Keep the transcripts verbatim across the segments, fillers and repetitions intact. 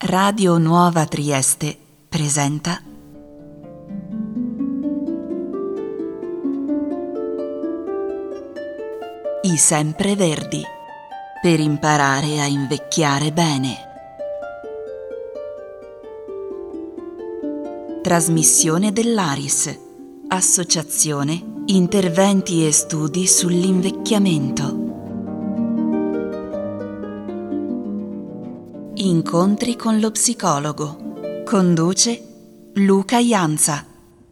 Radio Nuova Trieste presenta I Sempreverdi, per imparare a invecchiare bene. Trasmissione dell'Aris, Associazione Interventi e Studi sull'Invecchiamento. Incontri con lo psicologo. Conduce Luca Ianza.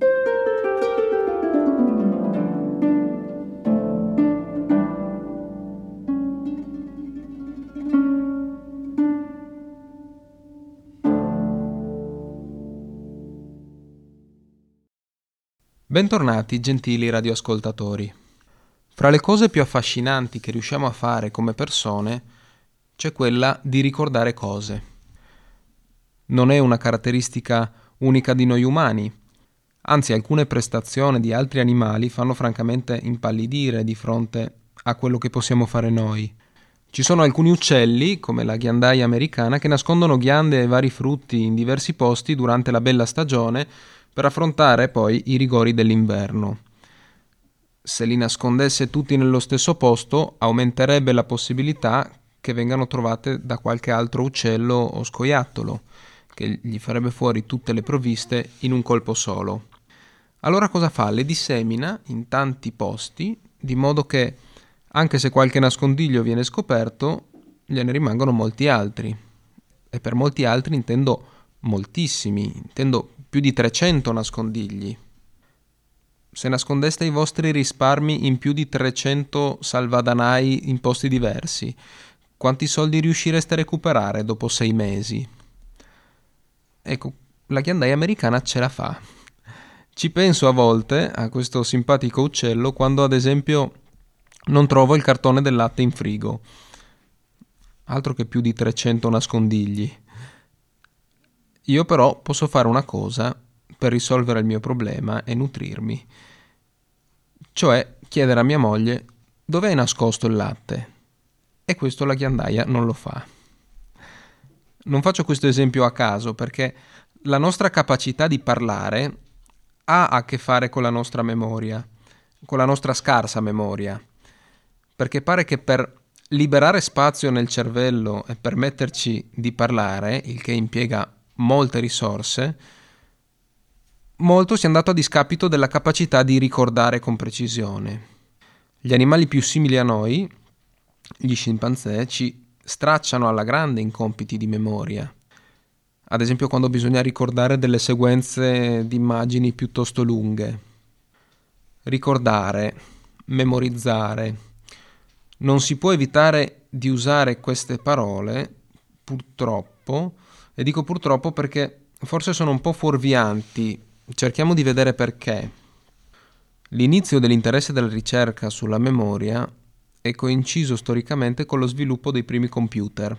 Bentornati, gentili radioascoltatori. Fra le cose più affascinanti che riusciamo a fare come persone c'è quella di ricordare cose. Non è una caratteristica unica di noi umani, anzi alcune prestazioni di altri animali fanno francamente impallidire di fronte a quello che possiamo fare noi. Ci sono alcuni uccelli, come la ghiandaia americana, che nascondono ghiande e vari frutti in diversi posti durante la bella stagione per affrontare poi i rigori dell'inverno. Se li nascondesse tutti nello stesso posto, aumenterebbe la possibilità che vengano trovate da qualche altro uccello o scoiattolo, che gli farebbe fuori tutte le provviste in un colpo solo. Allora cosa fa? Le dissemina in tanti posti, di modo che, anche se qualche nascondiglio viene scoperto, gliene rimangono molti altri. E per molti altri intendo moltissimi, intendo più di trecento nascondigli. Se nascondeste i vostri risparmi in più di trecento salvadanai in posti diversi, quanti soldi riuscireste a recuperare dopo sei mesi? Ecco, la ghiandaia americana ce la fa. Ci penso a volte a questo simpatico uccello quando, ad esempio, non trovo il cartone del latte in frigo. Altro che più di trecento nascondigli. Io però posso fare una cosa per risolvere il mio problema e nutrirmi. Cioè chiedere a mia moglie dove è nascosto il latte. E questo la ghiandaia non lo fa. Non faccio questo esempio a caso perché la nostra capacità di parlare ha a che fare con la nostra memoria, con la nostra scarsa memoria. Perché pare che per liberare spazio nel cervello e permetterci di parlare, il che impiega molte risorse, molto sia andato a discapito della capacità di ricordare con precisione. Gli animali più simili a noi, gli scimpanzé, ci stracciano alla grande in compiti di memoria. Ad esempio quando bisogna ricordare delle sequenze di immagini piuttosto lunghe. Ricordare, memorizzare. Non si può evitare di usare queste parole, purtroppo, e dico purtroppo perché forse sono un po' fuorvianti. Cerchiamo di vedere perché. L'inizio dell'interesse della ricerca sulla memoria è coinciso storicamente con lo sviluppo dei primi computer,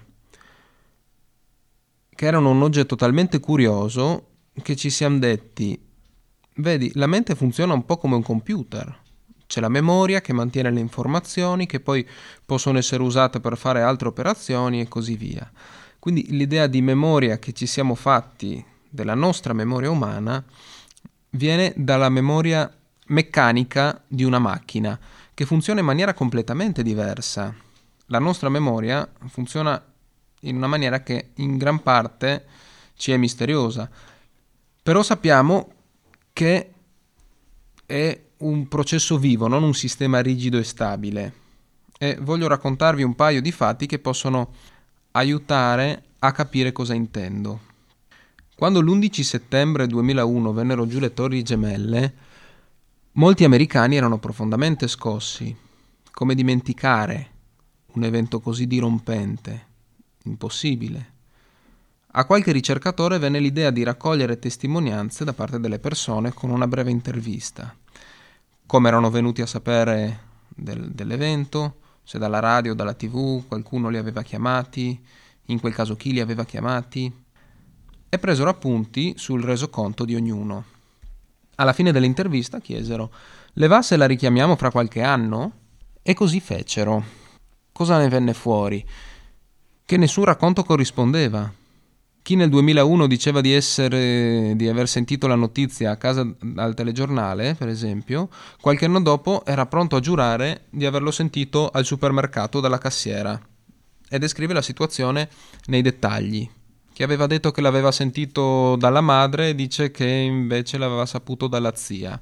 che erano un oggetto talmente curioso che ci siamo detti: vedi, la mente funziona un po' come un computer. C'è la memoria che mantiene le informazioni che poi possono essere usate per fare altre operazioni e così via. Quindi l'idea di memoria che ci siamo fatti della nostra memoria umana viene dalla memoria meccanica di una macchina che funziona in maniera completamente diversa. La nostra memoria funziona in una maniera che in gran parte ci è misteriosa, però sappiamo che è un processo vivo, non un sistema rigido e stabile, e voglio raccontarvi un paio di fatti che possono aiutare a capire cosa intendo. Quando l'undici settembre duemilauno vennero giù le Torri Gemelle, molti americani erano profondamente scossi. Come dimenticare un evento così dirompente? Impossibile. A qualche ricercatore venne l'idea di raccogliere testimonianze da parte delle persone con una breve intervista. Come erano venuti a sapere del, dell'evento, se dalla radio o dalla tivù qualcuno li aveva chiamati, in quel caso chi li aveva chiamati, e presero appunti sul resoconto di ognuno. Alla fine dell'intervista chiesero: le va se la richiamiamo fra qualche anno? E così fecero. Cosa ne venne fuori? Che nessun racconto corrispondeva. Chi nel duemilauno diceva di essere di aver sentito la notizia a casa al telegiornale, per esempio, qualche anno dopo era pronto a giurare di averlo sentito al supermercato dalla cassiera e descrive la situazione nei dettagli. Chi aveva detto che l'aveva sentito dalla madre dice che invece l'aveva saputo dalla zia.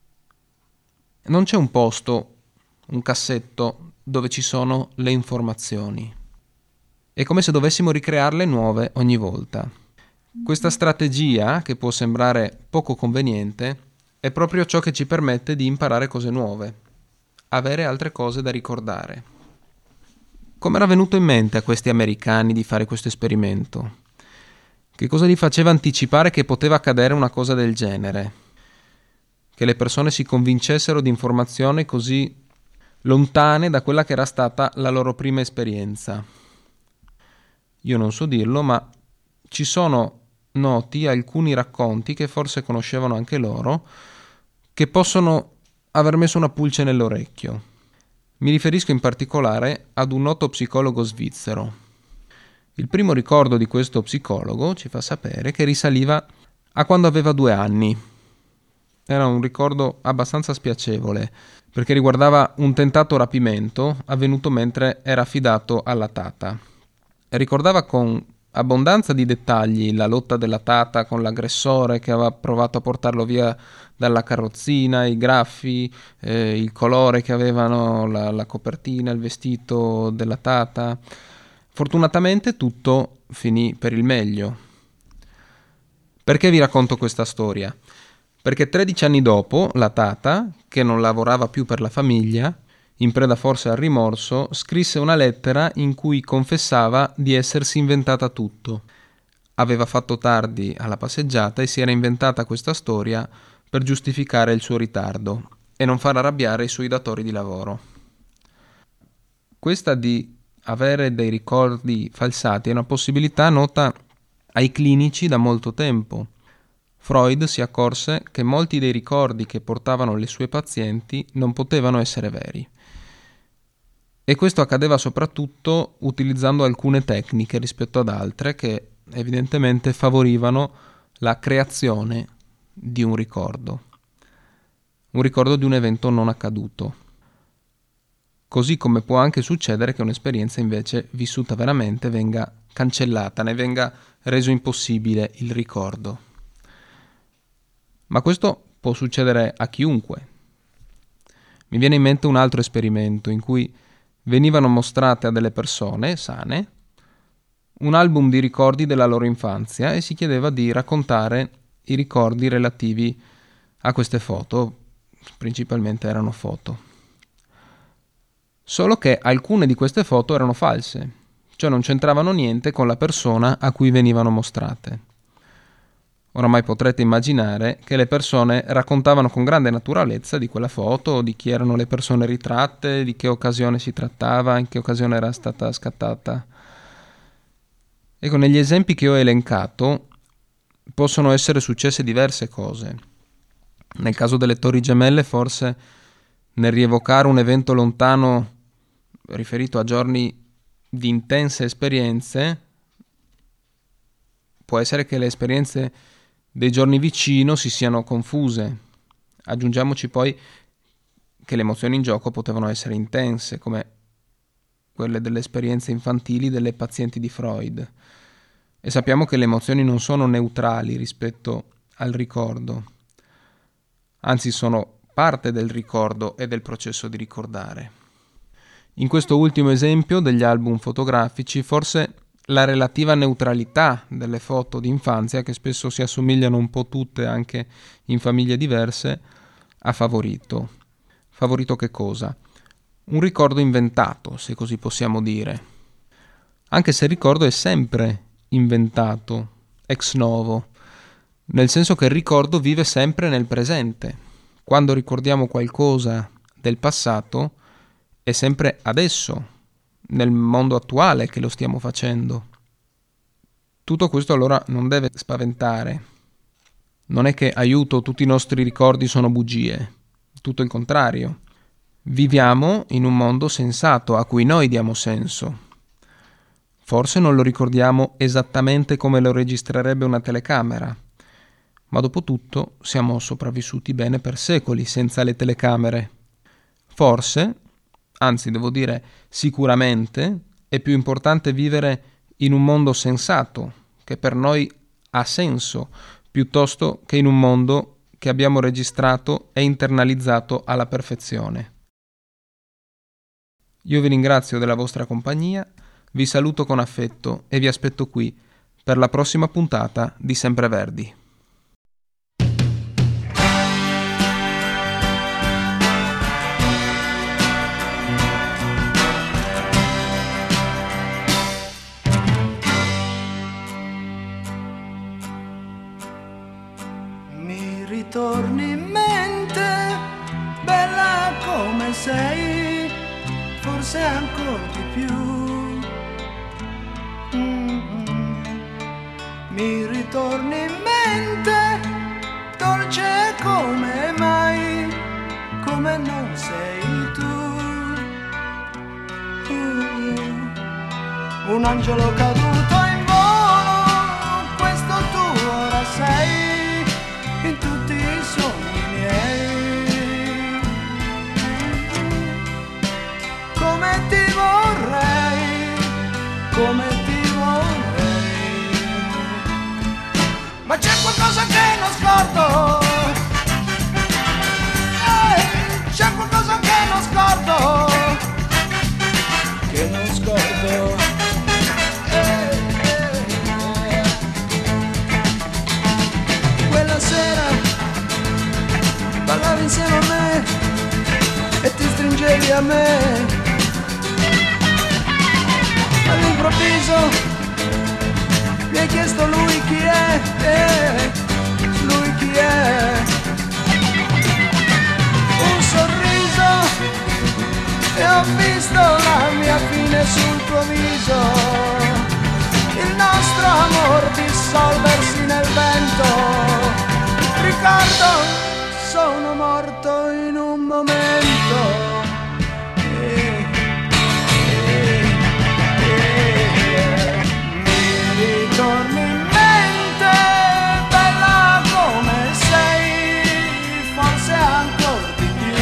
Non c'è un posto, un cassetto dove ci sono le informazioni. È come se dovessimo ricrearle nuove ogni volta. Questa strategia, che può sembrare poco conveniente, è proprio ciò che ci permette di imparare cose nuove, avere altre cose da ricordare. Come era venuto in mente a questi americani di fare questo esperimento? Che cosa gli faceva anticipare che poteva accadere una cosa del genere? Che le persone si convincessero di informazioni così lontane da quella che era stata la loro prima esperienza. Io non so dirlo, ma ci sono noti alcuni racconti che forse conoscevano anche loro, che possono aver messo una pulce nell'orecchio. Mi riferisco in particolare ad un noto psicologo svizzero. Il primo ricordo di questo psicologo ci fa sapere che risaliva a quando aveva due anni. Era un ricordo abbastanza spiacevole, perché riguardava un tentato rapimento avvenuto mentre era affidato alla tata. Ricordava con abbondanza di dettagli la lotta della tata con l'aggressore che aveva provato a portarlo via dalla carrozzina, i graffi, eh, il colore che avevano la, la copertina, il vestito della tata. Fortunatamente tutto finì per il meglio. Perché vi racconto questa storia? Perché tredici anni dopo la tata, che non lavorava più per la famiglia, in preda forse al rimorso, scrisse una lettera in cui confessava di essersi inventata tutto. Aveva fatto tardi alla passeggiata e si era inventata questa storia per giustificare il suo ritardo e non far arrabbiare i suoi datori di lavoro. Questa di avere dei ricordi falsati è una possibilità nota ai clinici da molto tempo. Freud si accorse che molti dei ricordi che portavano le sue pazienti non potevano essere veri. E questo accadeva soprattutto utilizzando alcune tecniche rispetto ad altre che evidentemente favorivano la creazione di un ricordo, un ricordo di un evento non accaduto. Così come può anche succedere che un'esperienza invece vissuta veramente venga cancellata, ne venga reso impossibile il ricordo. Ma questo può succedere a chiunque. Mi viene in mente un altro esperimento in cui venivano mostrate a delle persone sane un album di ricordi della loro infanzia e si chiedeva di raccontare i ricordi relativi a queste foto, principalmente erano foto. Solo che alcune di queste foto erano false, cioè non c'entravano niente con la persona a cui venivano mostrate. Oramai potrete immaginare che le persone raccontavano con grande naturalezza di quella foto, di chi erano le persone ritratte, di che occasione si trattava, in che occasione era stata scattata. Ecco, negli esempi che ho elencato possono essere successe diverse cose. Nel caso delle Torri Gemelle, forse nel rievocare un evento lontano riferito a giorni di intense esperienze, può essere che le esperienze dei giorni vicino si siano confuse. Aggiungiamoci poi che le emozioni in gioco potevano essere intense, come quelle delle esperienze infantili delle pazienti di Freud. E sappiamo che le emozioni non sono neutrali rispetto al ricordo, anzi sono parte del ricordo e del processo di ricordare. In questo ultimo esempio degli album fotografici, forse la relativa neutralità delle foto d'infanzia, che spesso si assomigliano un po' tutte anche in famiglie diverse, ha favorito. Favorito che cosa? Un ricordo inventato, se così possiamo dire. Anche se il ricordo è sempre inventato, ex novo, nel senso che il ricordo vive sempre nel presente. Quando ricordiamo qualcosa del passato, è sempre adesso, nel mondo attuale che lo stiamo facendo. Tutto questo allora non deve spaventare. Non è che aiuto, tutti i nostri ricordi sono bugie, tutto il contrario. Viviamo in un mondo sensato a cui noi diamo senso. Forse non lo ricordiamo esattamente come lo registrerebbe una telecamera, ma dopo tutto siamo sopravvissuti bene per secoli senza le telecamere. Forse, anzi devo dire sicuramente, è più importante vivere in un mondo sensato, che per noi ha senso, piuttosto che in un mondo che abbiamo registrato e internalizzato alla perfezione. Io vi ringrazio della vostra compagnia, vi saluto con affetto e vi aspetto qui per la prossima puntata di Sempreverdi. Mi ritorni in mente, bella come sei, forse ancora di più. Mm-hmm. Mi ritorni in mente, dolce come mai, come non sei tu. Uh, un angelo caduto in volo, questo tu ora sei, in tutti i sogni miei. Come ti vorrei, come ti vorrei. Ma c'è qualcosa che non scordo, eh, c'è qualcosa che non scordo, che non scordo. Eh, eh, eh. Quella sera ballavi insieme a me e ti stringevi a me. All'improvviso mi hai chiesto lui chi è, eh, lui chi è. Un sorriso e ho visto la mia fine sul tuo viso, il nostro amor dissolversi nel vento. Ricordo, sono morto in un momento. Eh, eh, eh, mi ritorni in mente, bella come sei, forse ancora di più.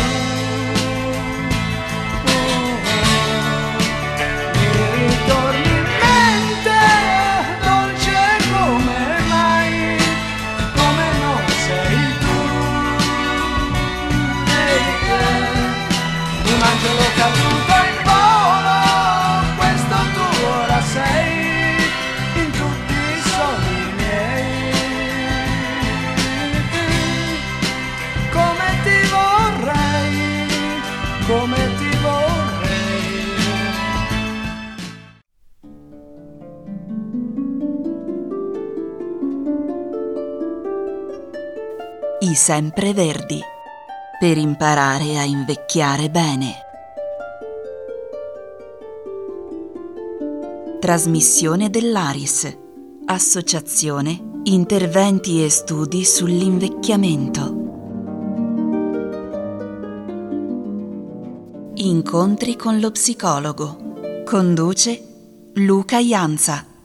Uh, mi ritorni in mente, dolce come mai, come non sei tu. Eh, eh, un angelo caduto in volo, questo tu ora sei, in tutti i sogni miei. Come ti vorrei, come ti vorrei. I Sempreverdi, per imparare a invecchiare bene. Trasmissione dell'Aris, Associazione Interventi e Studi sull'Invecchiamento. Incontri con lo psicologo. Conduce Luca Ianza.